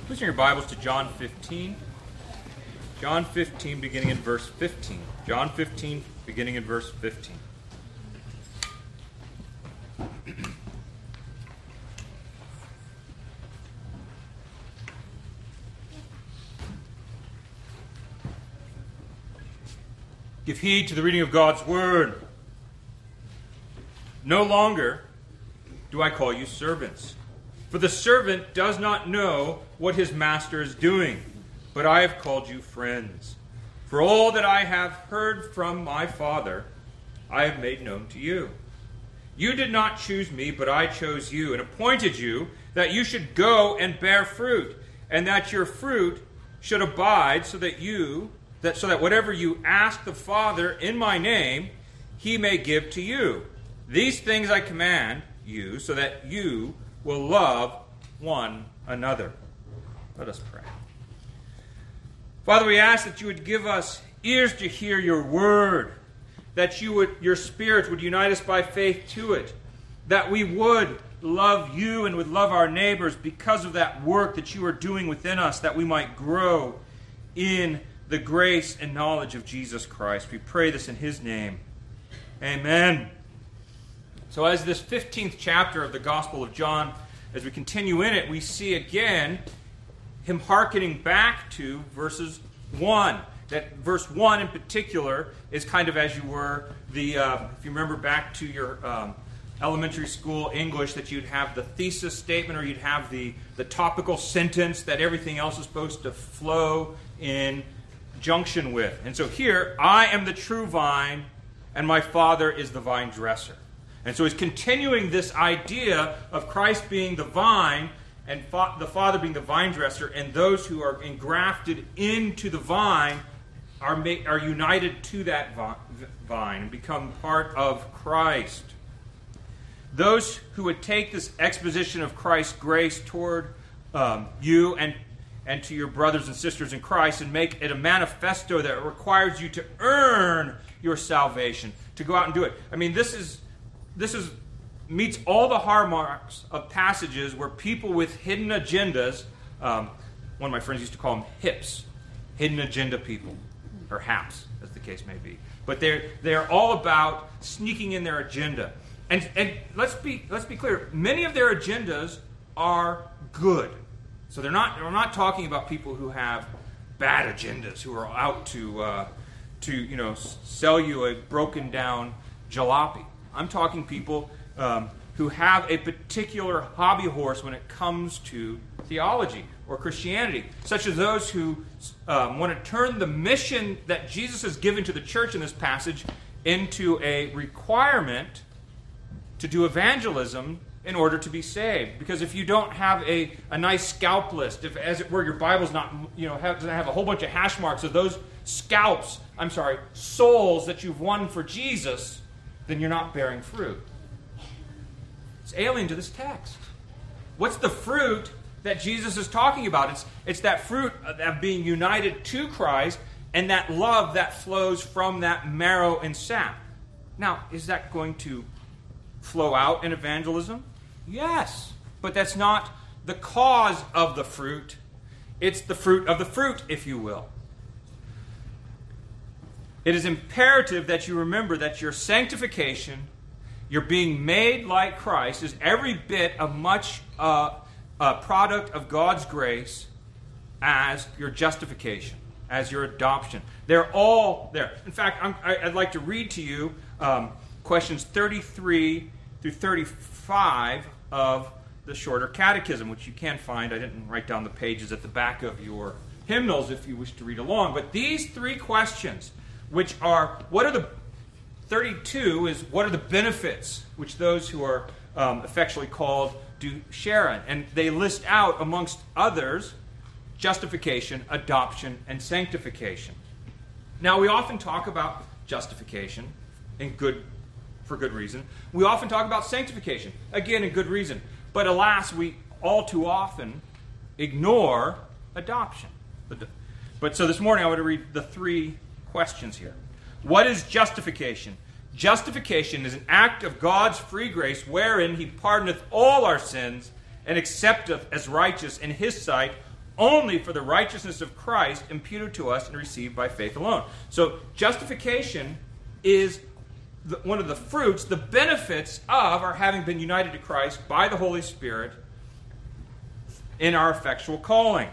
Please turn your Bibles to John 15. John 15, beginning in verse 15. John 15, beginning in verse 15. Give heed to the reading of God's Word. No longer do I call you servants, for the servant does not know what his master is doing, but I have called you friends. For all that I have heard from my Father, I have made known to you. You did not choose me, but I chose you, and appointed you that you should go and bear fruit, and that your fruit should abide, so that whatever you ask the Father in my name, he may give to you. These things I command you, so that you will love one another. Let us pray. Father, we ask that you would give us ears to hear your word, that your Spirit would unite us by faith to it, that we would love you and would love our neighbors because of that work that you are doing within us, that we might grow in the grace and knowledge of Jesus Christ. We pray this in his name. Amen. So as this 15th chapter of the Gospel of John, as we continue in it, we see again him hearkening back to verses 1. That verse 1 in particular is kind of as you were, if you remember back to your elementary school English, that you'd have the thesis statement or you'd have the topical sentence that everything else is supposed to flow in junction with. And so here, I am the true vine, and my Father is the vine dresser. And so he's continuing this idea of Christ being the vine and the Father being the vine dresser, and those who are engrafted into the vine are united to that vine and become part of Christ. Those who would take this exposition of Christ's grace toward you and to your brothers and sisters in Christ and make it a manifesto that requires you to earn your salvation, to go out and do it. I mean, this meets all the hallmarks of passages where people with hidden agendas, one of my friends used to call them HIPs, hidden agenda people, or HAPs, as the case may be. But they're all about sneaking in their agenda. And let's be clear, many of their agendas are good. So we're not talking about people who have bad agendas, who are out to sell you a broken down jalopy. I'm talking people who have a particular hobby horse when it comes to theology or Christianity, such as those who want to turn the mission that Jesus has given to the church in this passage into a requirement to do evangelism in order to be saved. Because if you don't have a nice scalp list, if, as it were, your Bible's not, doesn't have a whole bunch of hash marks of those souls that you've won for Jesus, then you're not bearing fruit. It's alien to this text. What's the fruit that Jesus is talking about? It's that fruit of being united to Christ and that love that flows from that marrow and sap. Now, is that going to flow out in evangelism? Yes, but that's not the cause of the fruit. It's the fruit of the fruit, if you will. It is imperative that you remember that your sanctification, your being made like Christ, is every bit as much a product of God's grace as your justification, as your adoption. They're all there. In fact, I'd like to read to you questions 33 through 35 of the Shorter Catechism, which you can find. I didn't write down the pages at the back of your hymnals if you wish to read along. But these three questions, which are, what are the 32 is, what are the benefits which those who are affectionately called do share in? And they list out, amongst others, justification, adoption, and sanctification. Now, we often talk about justification for good reason. We often talk about sanctification, again, in good reason. But alas, we all too often ignore adoption. But so this morning I want to read the three questions here. What is justification? Justification is an act of God's free grace wherein he pardoneth all our sins and accepteth as righteous in his sight only for the righteousness of Christ imputed to us and received by faith alone. So justification is one of the fruits, the benefits of our having been united to Christ by the Holy Spirit in our effectual calling.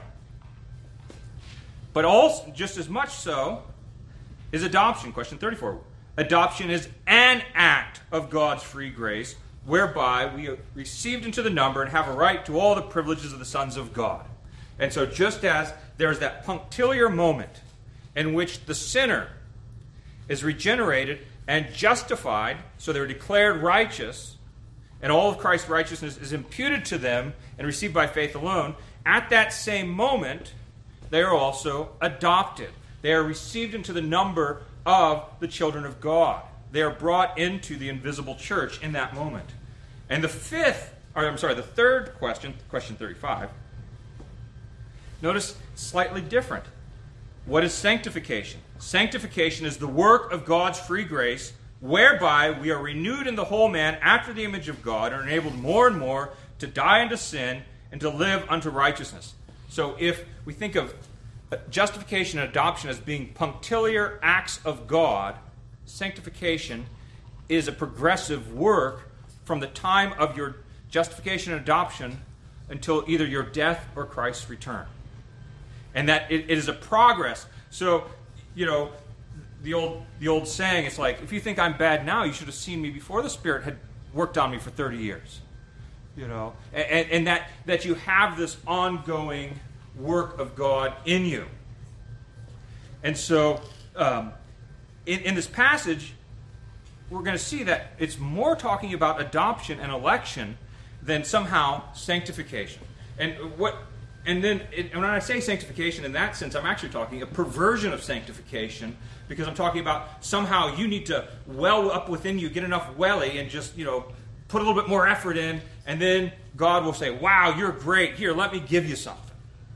But also, just as much so, is adoption. Question 34. Adoption is an act of God's free grace, whereby we are received into the number and have a right to all the privileges of the sons of God. And so just as there's that punctiliar moment in which the sinner is regenerated and justified, so they're declared righteous, and all of Christ's righteousness is imputed to them and received by faith alone, at that same moment, they are also adopted. They are received into the number of the children of God. They are brought into the invisible church in that moment. And the third question, question 35, notice slightly different. What is sanctification? Sanctification is the work of God's free grace, whereby we are renewed in the whole man after the image of God, and are enabled more and more to die unto sin and to live unto righteousness. So if we think of justification and adoption as being punctiliar acts of God, sanctification is a progressive work from the time of your justification and adoption until either your death or Christ's return. And that it is a progress. So, the old saying, it's like, if you think I'm bad now, you should have seen me before the Spirit had worked on me for 30 years. And that you have this ongoing work of God in you. And so, in this passage, we're going to see that it's more talking about adoption and election than somehow sanctification. And when I say sanctification in that sense, I'm actually talking a perversion of sanctification, because I'm talking about somehow you need to well up within you, get enough welly, and just, put a little bit more effort in, and then God will say, wow, you're great. Here, let me give you something.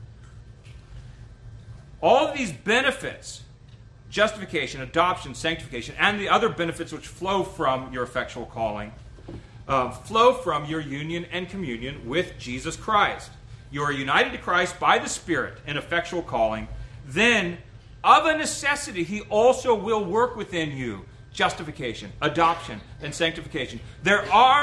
All of these benefits, justification, adoption, sanctification, and the other benefits which flow from your effectual calling, flow from your union and communion with Jesus Christ. You are united to Christ by the Spirit in effectual calling. Then, of a necessity, He also will work within you justification, adoption, and sanctification. There's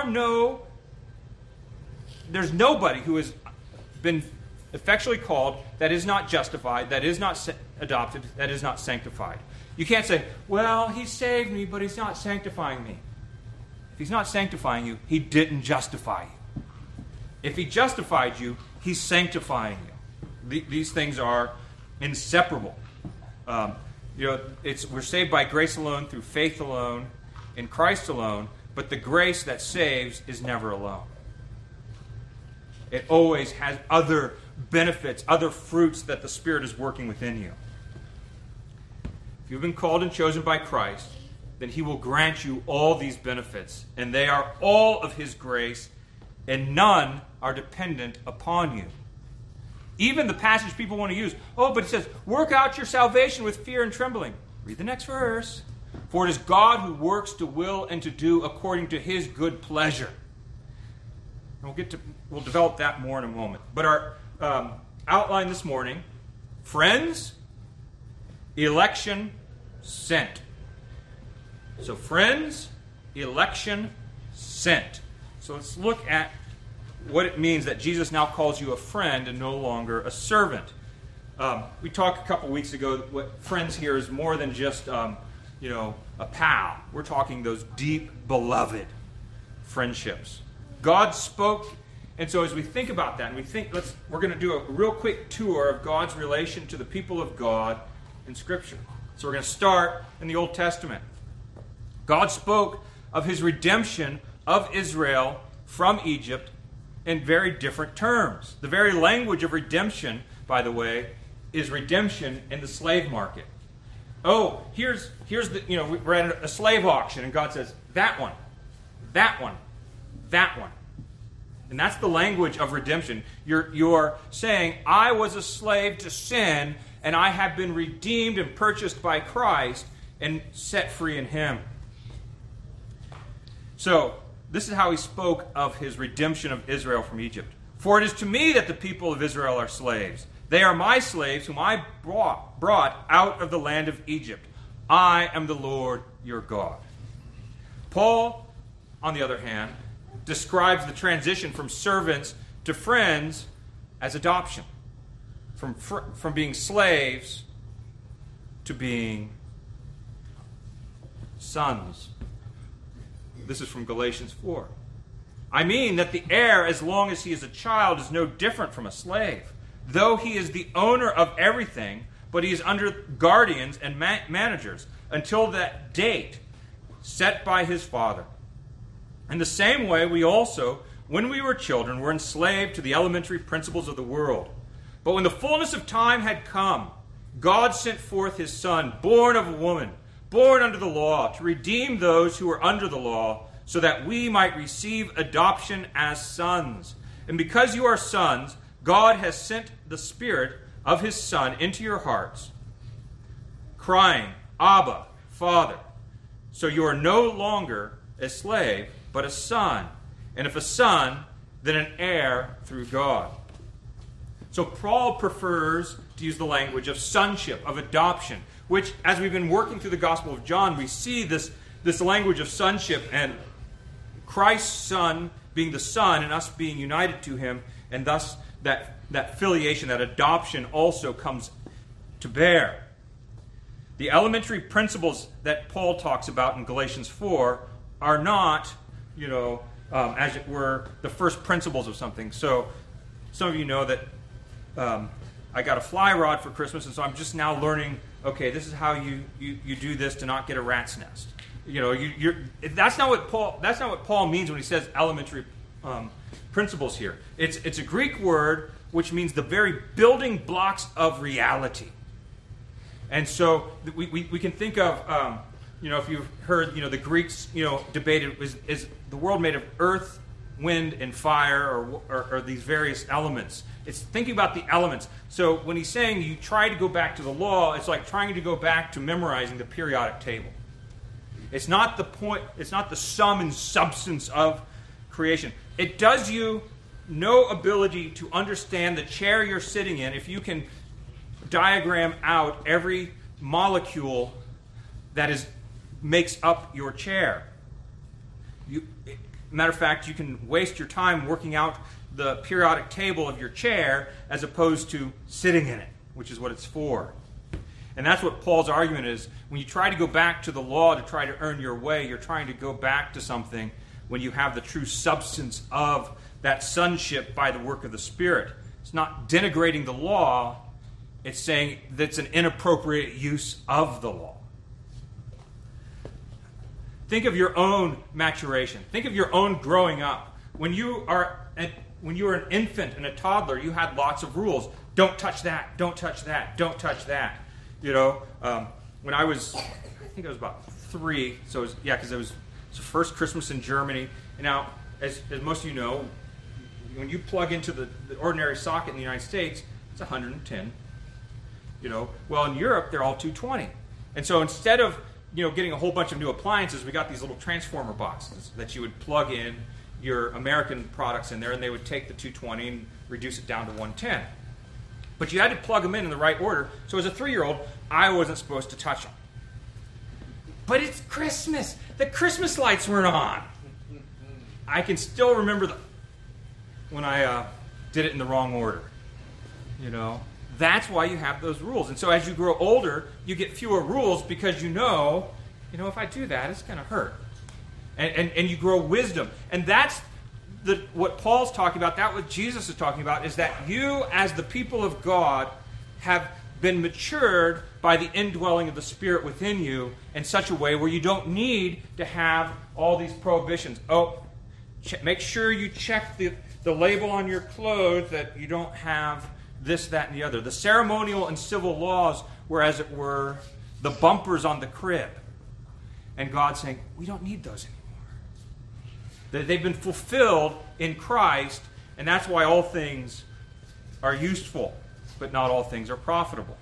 nobody who has been effectually called that is not justified, that is not adopted, that is not sanctified. You can't say, well, He saved me, but He's not sanctifying me. If He's not sanctifying you, He didn't justify you. If He justified you, He's sanctifying you. These things are inseparable. We're saved by grace alone, through faith alone, in Christ alone, but the grace that saves is never alone. It always has other benefits, other fruits that the Spirit is working within you. If you've been called and chosen by Christ, then He will grant you all these benefits, and they are all of His grace, and none are dependent upon you. Even the passage people want to use, but it says, work out your salvation with fear and trembling. Read the next verse. For it is God who works to will and to do according to His good pleasure. And we'll develop that more in a moment. But our outline this morning, friends, election, sent. So friends, election, sent. So let's look at what it means that Jesus now calls you a friend and no longer a servant. We talked a couple weeks ago that what friends here is more than just a pal. We're talking those deep, beloved friendships. God spoke, and so as we think about that, and we're going to do a real quick tour of God's relation to the people of God in Scripture. So we're going to start in the Old Testament. God spoke of His redemption of Israel from Egypt in very different terms. The very language of redemption, by the way, is redemption in the slave market. Here's we're at a slave auction, and God says, that one, that one, that one. And that's the language of redemption. You're saying, I was a slave to sin, and I have been redeemed and purchased by Christ and set free in Him. So, this is how He spoke of His redemption of Israel from Egypt. For it is to me that the people of Israel are slaves. They are my slaves, whom I brought out of the land of Egypt. I am the Lord your God." Paul, on the other hand, describes the transition from servants to friends as adoption. From being slaves to being sons. This is from Galatians 4. "I mean that the heir, as long as he is a child, is no different from a slave, though he is the owner of everything, but he is under guardians and managers until that date set by his father. In the same way, we also, when we were children, were enslaved to the elementary principles of the world. But when the fullness of time had come, God sent forth his Son, born of a woman, born under the law, to redeem those who were under the law, so that we might receive adoption as sons. And because you are sons, God has sent the Spirit of his Son into your hearts, crying, 'Abba, Father.' So you are no longer a slave, but a son. And if a son, then an heir through God." So Paul prefers to use the language of sonship, of adoption, which, as we've been working through the Gospel of John, we see this language of sonship and Christ's Son being the Son and us being united to him, and thus that filiation, that adoption also comes to bear. The elementary principles that Paul talks about in Galatians 4 are not, as it were, the first principles of something. So some of you know that I got a fly rod for Christmas, and so I'm just now learning, okay, this is how you do this to not get a rat's nest. That's not what Paul means when he says elementary principles here. It's a Greek word which means the very building blocks of reality. And so we can think of, if you've heard, the Greeks, debated, is the world made of earth, wind, and fire, or these various elements? It's thinking about the elements. So when he's saying you try to go back to the law, it's like trying to go back to memorizing the periodic table. It's not the point, it's not the sum and substance of creation. It does you no ability to understand the chair you're sitting in if you can diagram out every molecule that makes up your chair. Matter of fact, you can waste your time working out the periodic table of your chair as opposed to sitting in it, which is what it's for. And that's what Paul's argument is. When you try to go back to the law to try to earn your way, you're trying to go back to something when you have the true substance of that sonship by the work of the Spirit. It's not denigrating the law. It's saying that's an inappropriate use of the law. Think of your own maturation. Think of your own growing up. When you were an infant and a toddler, you had lots of rules. Don't touch that. Don't touch that. Don't touch that. When I think I was about 3. So because it was the first Christmas in Germany. And now, as most of you know, when you plug into the ordinary socket in the United States, it's 110. Well, in Europe, they're all 220. And so instead of getting a whole bunch of new appliances, we got these little transformer boxes that you would plug in your American products in there, and they would take the 220 and reduce it down to 110. But you had to plug them in the right order. So as a 3-year-old, I wasn't supposed to touch them. But it's Christmas. The Christmas lights weren't on. I can still remember when I did it in the wrong order. That's why you have those rules. And so as you grow older, you get fewer rules because if I do that, it's going to hurt. And you grow wisdom. And that's what Paul's talking about. That what Jesus is talking about is that you, as the people of God, have been matured by the indwelling of the Spirit within you in such a way where you don't need to have all these prohibitions. Make sure you check the label on your clothes that you don't have this, that, and the other. The ceremonial and civil laws were, as it were, the bumpers on the crib. And God's saying, we don't need those anymore. They've been fulfilled in Christ, and that's why all things are useful, but not all things are profitable.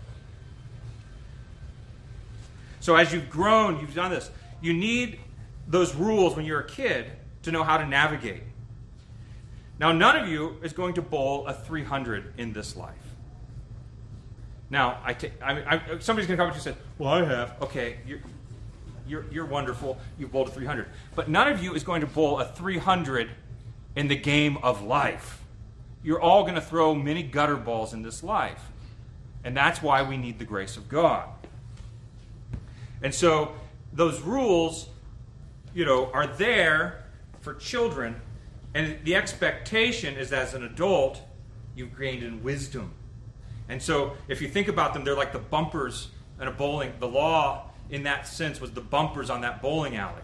So as you've grown, you've done this, you need those rules when you're a kid to know how to navigate. Now, none of you is going to bowl a 300 in this life. Now, somebody's going to come up to you and say, well, I have. Okay, you're wonderful. You've bowled a 300. But none of you is going to bowl a 300 in the game of life. You're all going to throw many gutter balls in this life. And that's why we need the grace of God. And so those rules, are there for children. And the expectation is that as an adult, you've gained in wisdom. And so if you think about them, they're like the bumpers in a bowling. The law, in that sense, was the bumpers on that bowling alley.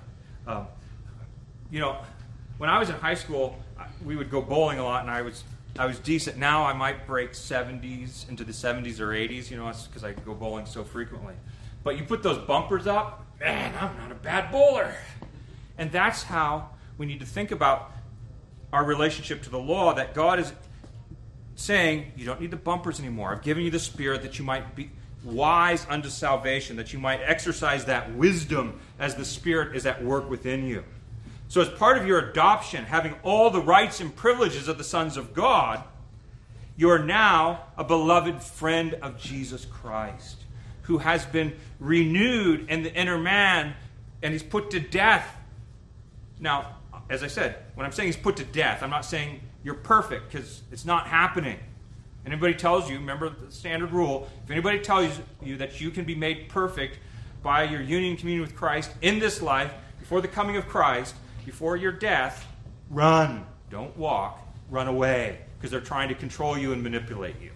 When I was in high school, we would go bowling a lot, and I was decent. Now I might break 70s into the 70s or 80s, because I go bowling so frequently. But you put those bumpers up, man, I'm not a bad bowler. And that's how we need to think about our relationship to the law, that God is saying, you don't need the bumpers anymore. I've given you the Spirit that you might be wise unto salvation, that you might exercise that wisdom as the Spirit is at work within you. So as part of your adoption, having all the rights and privileges of the sons of God, you are now a beloved friend of Jesus Christ, who has been renewed in the inner man, and he's put to death. Now, as I said, when I'm saying he's put to death, I'm not saying you're perfect, because it's not happening. And anybody tells you, remember the standard rule, if anybody tells you that you can be made perfect by your union and communion with Christ in this life, before the coming of Christ, before your death, run. Don't walk. Run away, because they're trying to control you and manipulate you.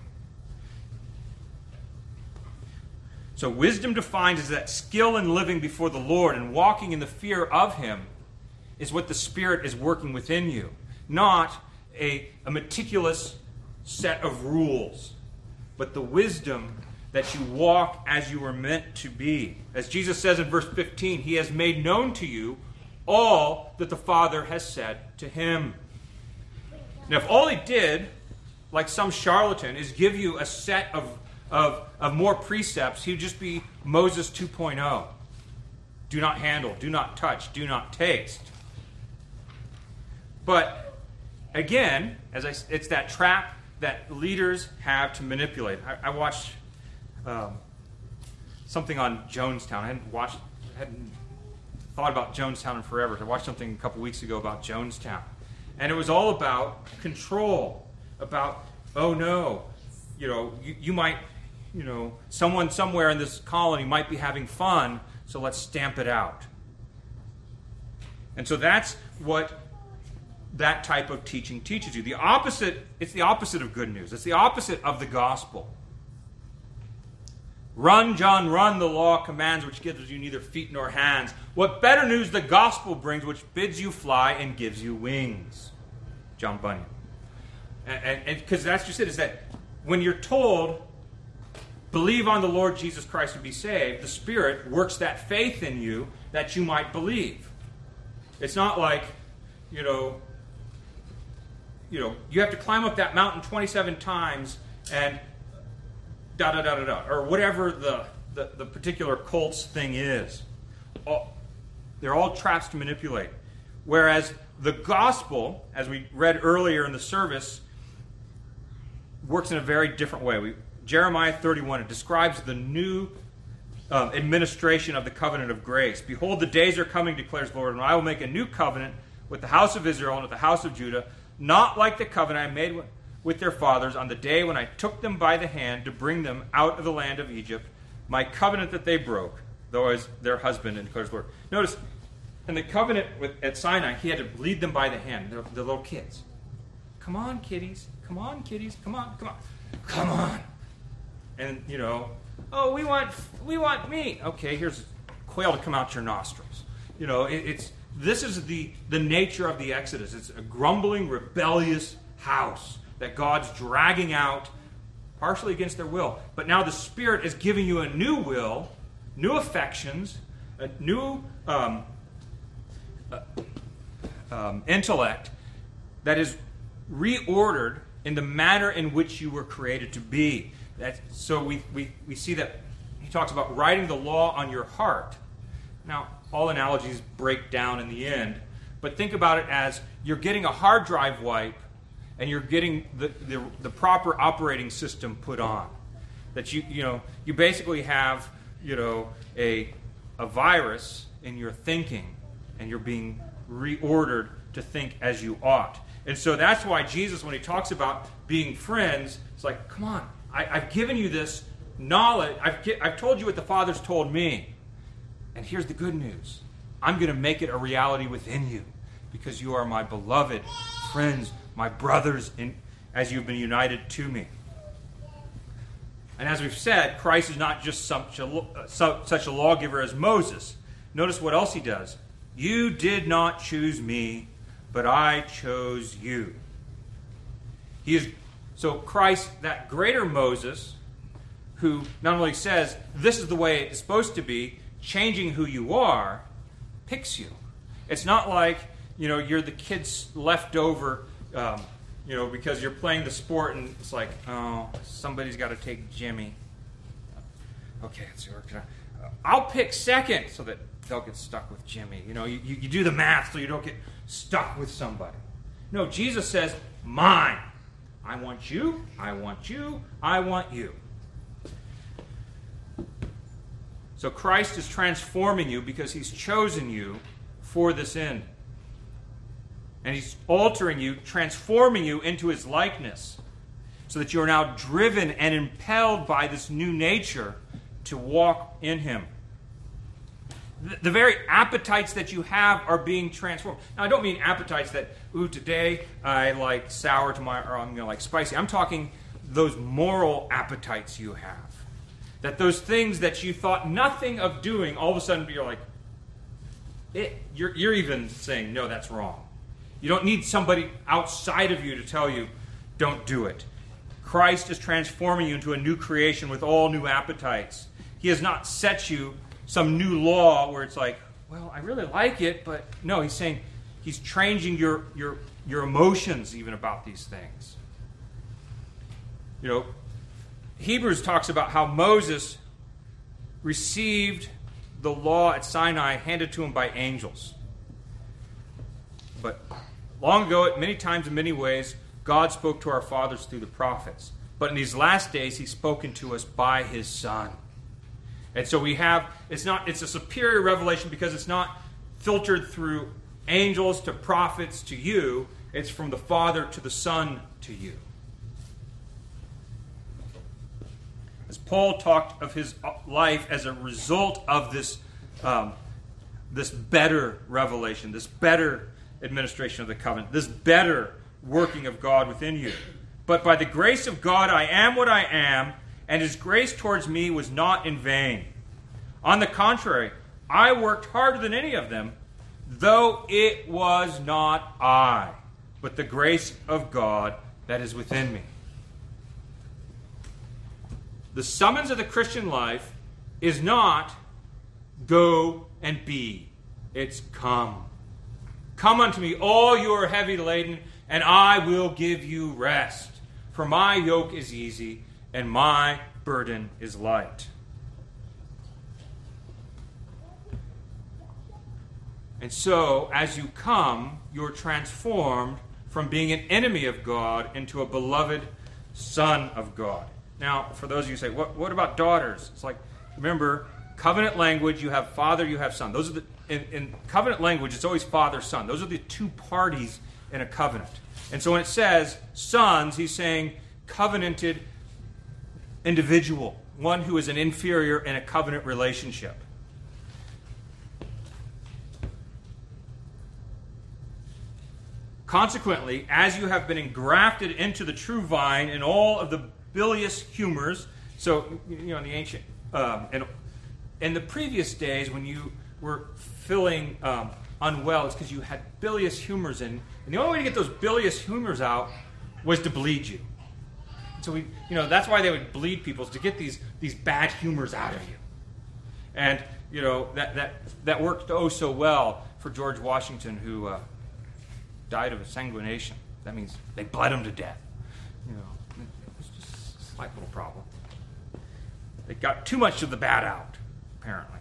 So wisdom defined as that skill in living before the Lord and walking in the fear of Him is what the Spirit is working within you, not a meticulous set of rules, but the wisdom that you walk as you were meant to be. As Jesus says in verse 15, He has made known to you all that the Father has said to Him. Now, if all He did, like some charlatan, is give you a set of more precepts, He would just be Moses 2.0. Do not handle, do not touch, do not taste. But again, it's that trap that leaders have to manipulate. I watched something on Jonestown. I hadn't thought about Jonestown in forever. I watched something a couple weeks ago about Jonestown. And it was all about control. About, oh no, you might, someone somewhere in this colony might be having fun, so let's stamp it out. And so that's what that type of teaching teaches you. It's the opposite of good news. It's the opposite of the gospel. Run, John, run, the law commands, which gives you neither feet nor hands. What better news the gospel brings, which bids you fly and gives you wings. John Bunyan. And because that's just it, is that when you're told, believe on the Lord Jesus Christ to be saved, the Spirit works that faith in you that you might believe. It's not like, you have to climb up that mountain 27 times and da-da-da-da-da, or whatever the particular cult's thing is. They're all traps to manipulate. Whereas the gospel, as we read earlier in the service, works in a very different way. Jeremiah 31, it describes the new administration of the covenant of grace. Behold, the days are coming, declares the Lord, and I will make a new covenant with the house of Israel and with the house of Judah, not like the covenant I made with their fathers on the day when I took them by the hand to bring them out of the land of Egypt, my covenant that they broke, though I was their husband, and declares the Lord. Notice, in the covenant at Sinai, He had to lead them by the hand, the little kids. Come on, kiddies. Come on, kiddies. Come on, come on. Come on. And, oh, we want meat. Okay, here's quail to come out your nostrils. This is the nature of the Exodus. It's a grumbling, rebellious house that God's dragging out, partially against their will. But now the Spirit is giving you a new will, new affections, a new intellect that is reordered in the manner in which you were created to be. So we see that He talks about writing the law on your heart. Now, all analogies break down in the end, but think about it as you're getting a hard drive wipe and you're getting the proper operating system put on. That you basically have a virus in your thinking, and you're being reordered to think as you ought. And so that's why Jesus, when he talks about being friends, it's like, come on, I've given you this knowledge. I've told you what the Father's told me. And here's the good news. I'm going to make it a reality within you because you are my beloved friends, my brothers, as you've been united to me. And as we've said, Christ is not just such a lawgiver as Moses. Notice what else he does. You did not choose me, but I chose you. So Christ, that greater Moses, who not only says, this is the way it's supposed to be, changing who you are, picks you. It's not like, you're the kid's leftover, because you're playing the sport and it's like, oh, somebody's got to take Jimmy. Okay, let's see where can I'll pick second so that they'll get stuck with Jimmy. You do the math so you don't get stuck with somebody. No, Jesus says, mine. I want you, I want you, I want you. So Christ is transforming you because he's chosen you for this end. And he's altering you, transforming you into his likeness so that you are now driven and impelled by this new nature to walk in him. The very appetites that you have are being transformed. Now, I don't mean appetites that, today I like sour, tomorrow or I'm going to like spicy. I'm talking those moral appetites you have. That those things that you thought nothing of doing, all of a sudden you're like, you're even saying, no, that's wrong. You don't need somebody outside of you to tell you, don't do it. Christ is transforming you into a new creation with all new appetites. He has not set you some new law where it's like, well, I really like it, but no, he's saying he's changing your emotions even about these things. Hebrews talks about how Moses received the law at Sinai handed to him by angels. But long ago, many times in many ways, God spoke to our fathers through the prophets. But in these last days, he's spoken to us by his Son. And so it's a superior revelation because it's not filtered through angels to prophets to you. It's from the Father to the Son to you. As Paul talked of his life as a result of this better revelation, this better administration of the covenant, this better working of God within you. But by the grace of God I am what I am, and his grace towards me was not in vain. On the contrary, I worked harder than any of them, though it was not I, but the grace of God that is within me. The summons of the Christian life is not go and be. It's come. Come unto me, all you are heavy laden, and I will give you rest. For my yoke is easy, and my burden is light. And so, as you come, you're transformed from being an enemy of God into a beloved son of God. Now, for those of you who say, what about daughters? It's like, remember, covenant language, you have father, you have son. Those are in covenant language, it's always father, son. Those are the two parties in a covenant. And so when it says sons, he's saying covenanted individual, one who is an inferior in a covenant relationship. Consequently, as you have been engrafted into the true vine in all of the bilious humors, so, in the ancient, in the previous days when you were feeling unwell, it's because you had bilious humors in, and the only way to get those bilious humors out was to bleed you. So that's why they would bleed people, is to get these bad humors out of you. And, that worked so well for George Washington, who died of a sanguination. That means they bled him to death. It's just a slight little problem. They got too much of the bad out, apparently.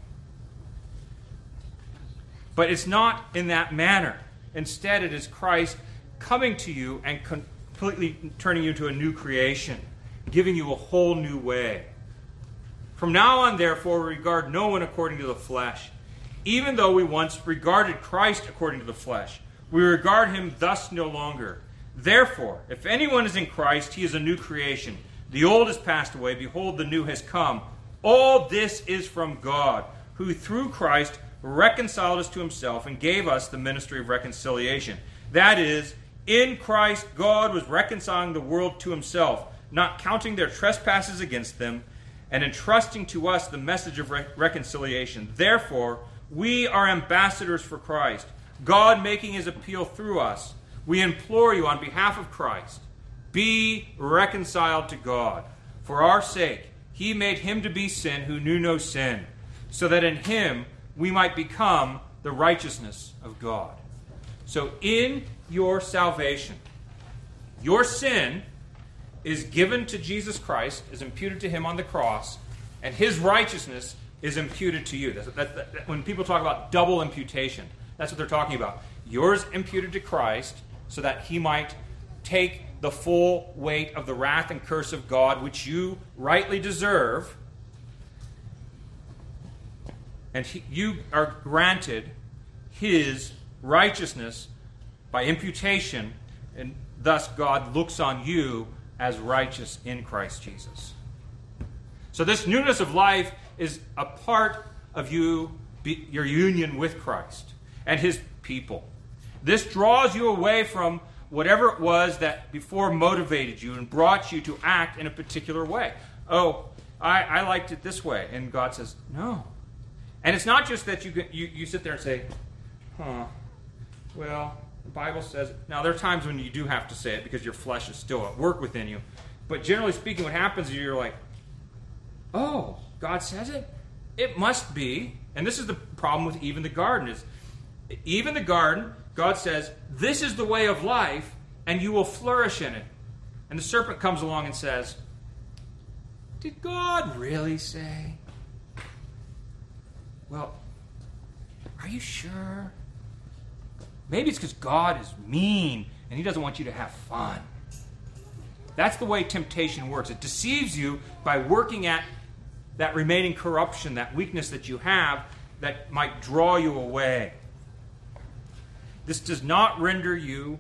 But it's not in that manner. Instead, it is Christ coming to you and completely turning you into a new creation, giving you a whole new way. From now on, therefore, we regard no one according to the flesh. Even though we once regarded Christ according to the flesh, we regard him thus no longer. Therefore, if anyone is in Christ, he is a new creation. The old has passed away. Behold, the new has come. All this is from God, who through Christ reconciled us to himself and gave us the ministry of reconciliation. That is, in Christ God was reconciling the world to himself, not counting their trespasses against them, and entrusting to us the message of reconciliation. Therefore, we are ambassadors for Christ, God making his appeal through us. We implore you on behalf of Christ, be reconciled to God. For our sake, he made him to be sin who knew no sin, so that in him we might become the righteousness of God. So in your salvation, your sin is given to Jesus Christ, is imputed to him on the cross, and his righteousness is imputed to you. When people talk about double imputation, that's what they're talking about. Yours imputed to Christ so that he might take the full weight of the wrath and curse of God, which you rightly deserve, and you are granted his righteousness by imputation, and thus God looks on you as righteous in Christ Jesus. So this newness of life is a part of your union with Christ and his people. This draws you away from whatever it was that before motivated you and brought you to act in a particular way. Oh, I liked it this way. And God says, no. And it's not just that you sit there and say, well, the Bible says it. Now, there are times when you do have to say it because your flesh is still at work within you. But generally speaking, what happens is you're like, oh, God says it? It must be. And this is the problem with even the garden. Is even the garden, God says, this is the way of life, and you will flourish in it. And the serpent comes along and says, did God really say? Well, are you sure? Maybe it's because God is mean and he doesn't want you to have fun. That's the way temptation works. It deceives you by working at that remaining corruption, that weakness that you have that might draw you away. This does not render you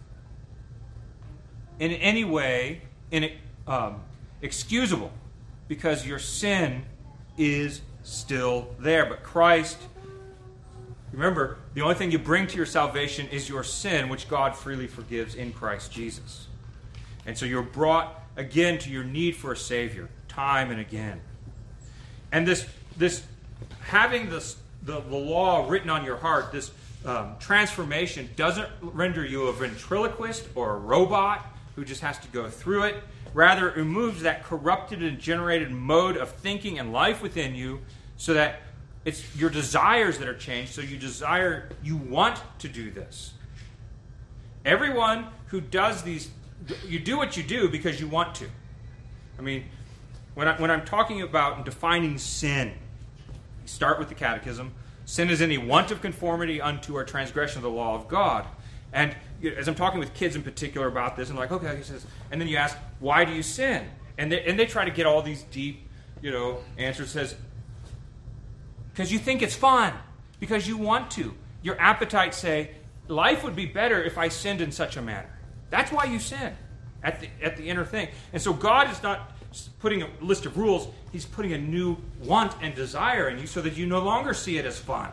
in any way excusable, because your sin is still there. But Christ, remember, the only thing you bring to your salvation is your sin, which God freely forgives in Christ Jesus. And so you're brought again to your need for a Savior, time and again. And this having the law written on your heart, this transformation doesn't render you a ventriloquist or a robot who just has to go through it. Rather, it removes that corrupted and generated mode of thinking and life within you so that it's your desires that are changed, so you want to do this. Everyone who does these, you do what you do because you want to. I mean, when I'm talking about and defining sin, you start with the Catechism. Sin is any want of conformity unto or transgression of the law of God. And as I'm talking with kids in particular about this, and like, okay, he says, and then you ask, why do you sin? And they try to get all these deep, answers. Says, because you think it's fun, because you want to. Your appetites say, life would be better if I sinned in such a manner. That's why you sin at the inner thing. And so God is not putting a list of rules. He's putting a new want and desire in you so that you no longer see it as fun.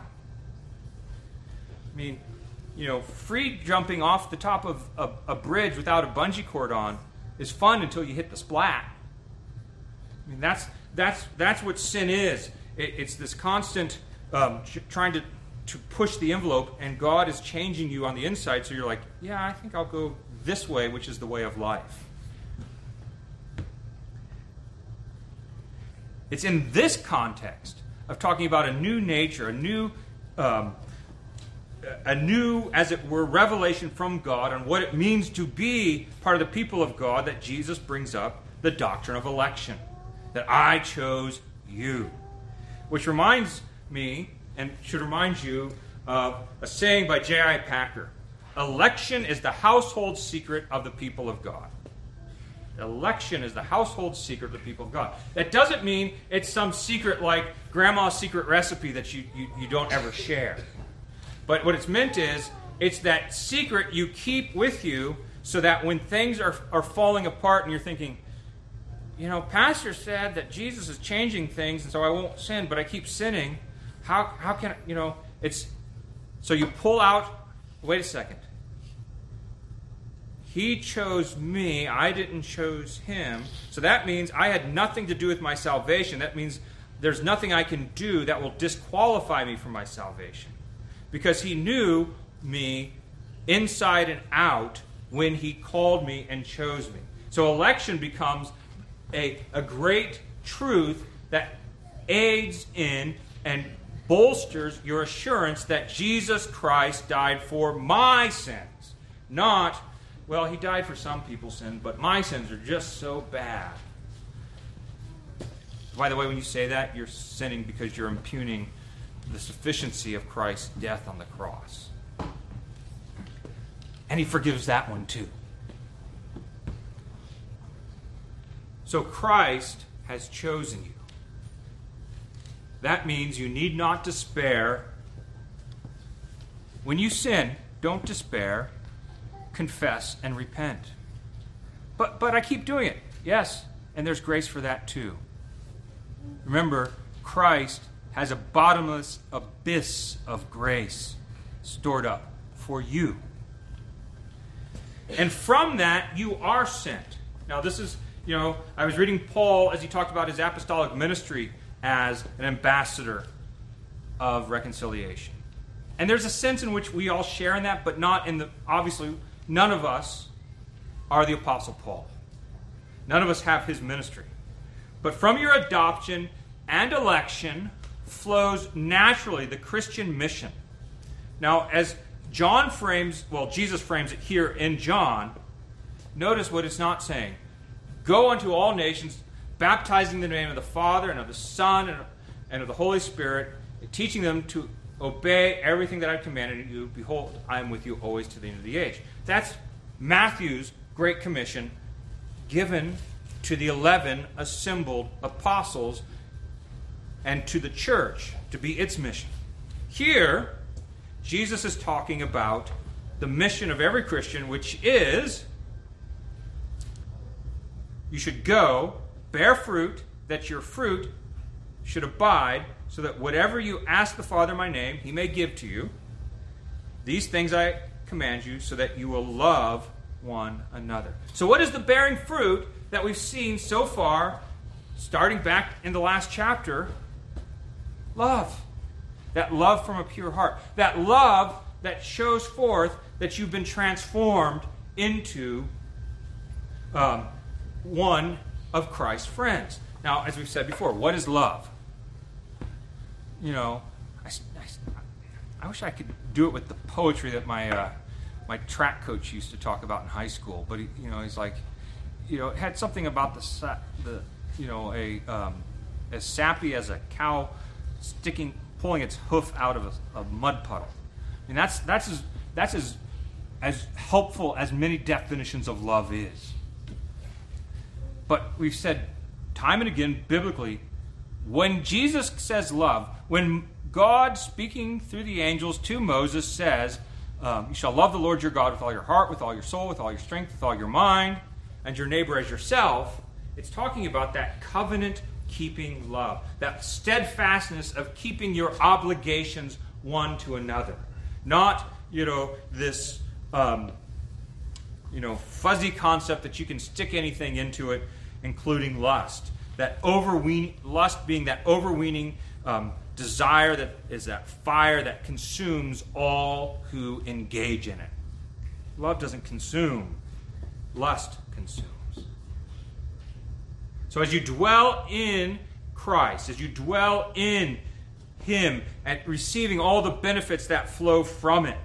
I mean, free jumping off the top of a bridge without a bungee cord on is fun until you hit the splat. I mean, that's what sin is. It's this constant trying to push the envelope, and God is changing you on the inside, so you're like, yeah, I think I'll go this way, which is the way of life. It's in this context of talking about a new nature, a new, as it were, revelation from God on what it means to be part of the people of God, that Jesus brings up the doctrine of election. That I chose you. Which reminds me, and should remind you, of a saying by J.I. Packer. Election is the household secret of the people of God. Election is the household secret of the people of God. That doesn't mean it's some secret like grandma's secret recipe that you don't ever share. But what it's meant is, it's that secret you keep with you so that when things are falling apart and you're thinking, Pastor said that Jesus is changing things and so I won't sin, but I keep sinning. How can it's so you pull out, wait a second. He chose me, I didn't choose him. So that means I had nothing to do with my salvation. That means there's nothing I can do that will disqualify me from my salvation. Because he knew me inside and out when he called me and chose me. So election becomes a great truth that aids in and bolsters your assurance that Jesus Christ died for my sins. Not, well, he died for some people's sins, but my sins are just so bad. By the way, when you say that, you're sinning because you're impugning the sufficiency of Christ's death on the cross. And he forgives that one too. So Christ has chosen you. That means you need not despair. When you sin, don't despair. Confess and repent. But I keep doing it. Yes, and there's grace for that too. Remember, Christ has a bottomless abyss of grace stored up for you. And from that, you are sent. Now this is, I was reading Paul as he talked about his apostolic ministry as an ambassador of reconciliation. And there's a sense in which we all share in that, but not in obviously, none of us are the Apostle Paul. None of us have his ministry. But from your adoption and election flows naturally the Christian mission. Now, as Jesus frames it here in John, notice what it's not saying. Go unto all nations, baptizing in the name of the Father and of the Son and of the Holy Spirit, teaching them to obey everything that I've commanded you. Behold, I am with you always to the end of the age. That's Matthew's Great Commission given to the 11 assembled apostles and to the church to be its mission. Here, Jesus is talking about the mission of every Christian, which is you should go, bear fruit, that your fruit should abide, so that whatever you ask the Father in my name, he may give to you. These things I command you, so that you will love one another. So what is the bearing fruit that we've seen so far, starting back in the last chapter? Love. That love from a pure heart. That love that shows forth that you've been transformed into one of Christ's friends. Now, as we've said before, what is love? I wish I could do it with the poetry that my track coach used to talk about in high school. But he's like, it had something about as sappy as a cow pulling its hoof out of a mud puddle. I mean, that's as helpful as many definitions of love is. But we've said time and again biblically, when Jesus says love, when God speaking through the angels to Moses says, you shall love the Lord your God with all your heart, with all your soul, with all your strength, with all your mind, and your neighbor as yourself, it's talking about that covenant-keeping love, that steadfastness of keeping your obligations one to another. Not, this, fuzzy concept that you can stick anything into it, including lust. Lust being that overweening desire that is that fire that consumes all who engage in it. Love doesn't consume. Lust consumes. So as you dwell in Christ, as you dwell in him and receiving all the benefits that flow from it,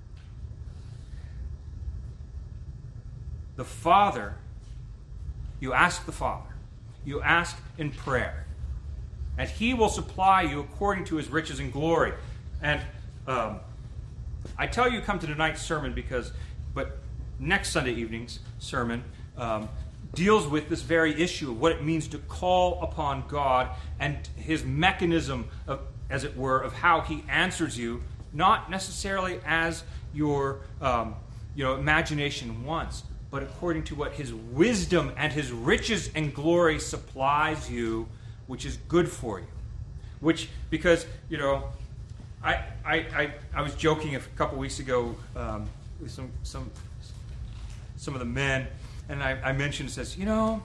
the Father, you ask the Father, you ask in prayer, and he will supply you according to his riches and glory. And I tell you come to tonight's sermon but next Sunday evening's sermon deals with this very issue of what it means to call upon God and his mechanism of, as it were, of how he answers you, not necessarily as your imagination wants, but according to what his wisdom and his riches and glory supplies you, which is good for you. Because I was joking a couple weeks ago with some of the men, and I mentioned, says,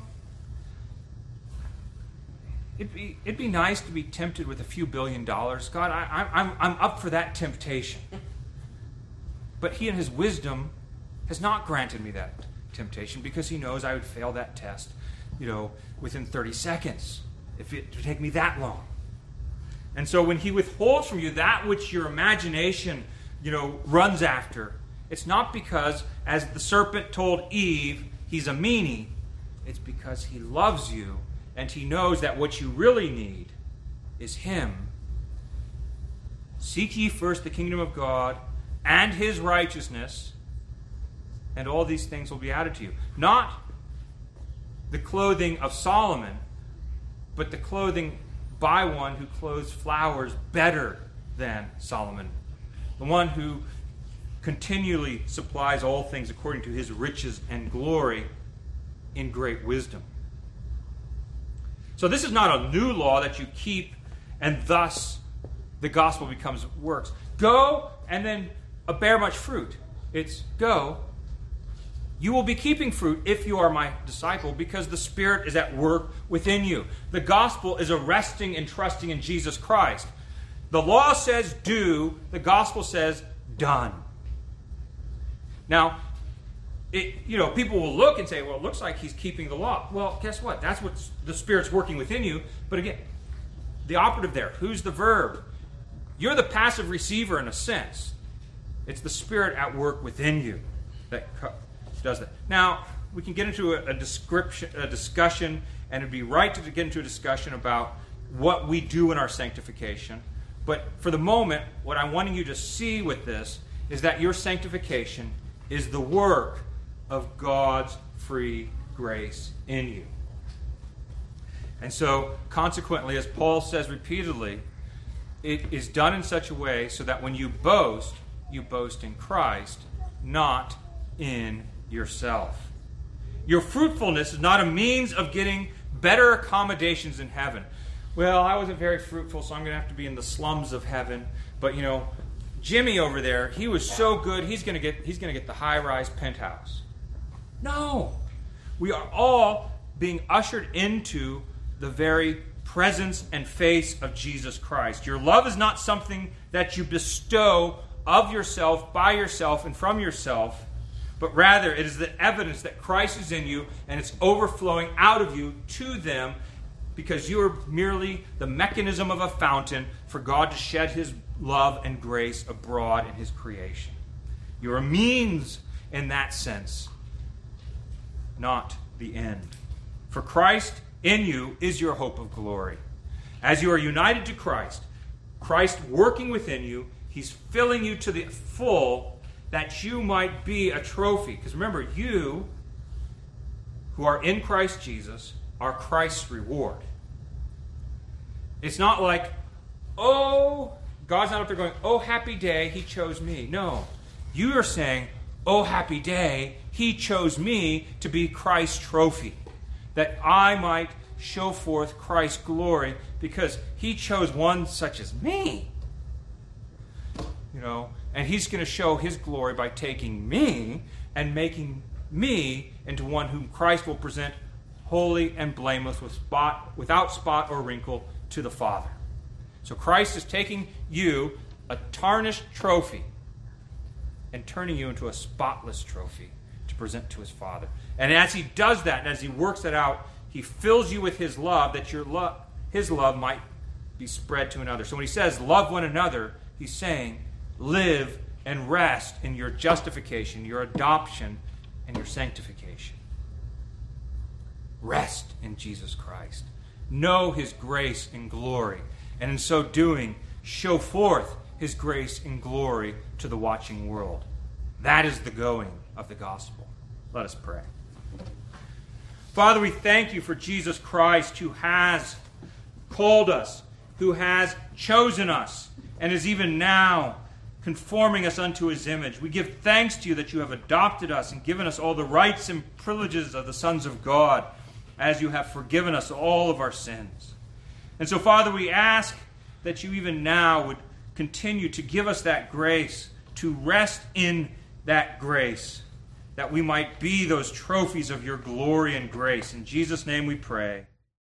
it'd be nice to be tempted with a few $1 billion. God, I'm up for that temptation. But he in his wisdom has not granted me that temptation because he knows I would fail that test, within 30 seconds if it would take me that long. And so when he withholds from you that which your imagination, runs after, it's not because, as the serpent told Eve, he's a meanie. It's because he loves you and he knows that what you really need is him. Seek ye first the kingdom of God and his righteousness, and all these things will be added to you. Not the clothing of Solomon, but the clothing by one who clothes flowers better than Solomon. The one who continually supplies all things according to his riches and glory in great wisdom. So this is not a new law that you keep and thus the gospel becomes works. Go and then bear much fruit. It's go. You will be keeping fruit if you are my disciple because the Spirit is at work within you. The gospel is a resting and trusting in Jesus Christ. The law says do. The gospel says done. Now, people will look and say, well, it looks like he's keeping the law. Well, guess what? That's what the Spirit's working within you. But again, the operative there, who's the verb? You're the passive receiver in a sense. It's the Spirit at work within you that does that. Now, we can get into a discussion, and it'd be right to get into a discussion about what we do in our sanctification. But for the moment, what I'm wanting you to see with this is that your sanctification is the work of God's free grace in you. And so, consequently, as Paul says repeatedly, it is done in such a way so that when you boast in Christ, not in yourself. Your fruitfulness is not a means of getting better accommodations in heaven. Well, I wasn't very fruitful, so I'm going to have to be in the slums of heaven. But, Jimmy over there, he was so good, he's going to get the high-rise penthouse. No. We are all being ushered into the very presence and face of Jesus Christ. Your love is not something that you bestow of yourself, by yourself, and from yourself, but rather it is the evidence that Christ is in you and it's overflowing out of you to them because you are merely the mechanism of a fountain for God to shed his love and grace abroad in his creation. You're a means in that sense, not the end. For Christ in you is your hope of glory. As you are united to Christ, Christ working within you, he's filling you to the full that you might be a trophy. Because remember, you who are in Christ Jesus are Christ's reward. It's not like, oh, God's not up there going, oh, happy day, he chose me. No. You are saying, oh, happy day, he chose me to be Christ's trophy, that I might show forth Christ's glory because he chose one such as me. And he's going to show his glory by taking me and making me into one whom Christ will present holy and blameless, without spot or wrinkle, to the Father. So Christ is taking you, a tarnished trophy, and turning you into a spotless trophy to present to his Father. And as he does that, and as he works that out, he fills you with his love, that his love might be spread to another. So when he says, love one another, he's saying, live and rest in your justification, your adoption, and your sanctification. Rest in Jesus Christ. Know his grace and glory. And in so doing, show forth his grace in glory to the watching world. That is the going of the gospel. Let us pray. Father, we thank you for Jesus Christ, who has called us, who has chosen us, and is even now conforming us unto his image. We give thanks to you that you have adopted us and given us all the rights and privileges of the sons of God, as you have forgiven us all of our sins. And so, Father, we ask that you even now would continue to give us that grace, to rest in that grace, that we might be those trophies of your glory and grace. In Jesus' name we pray.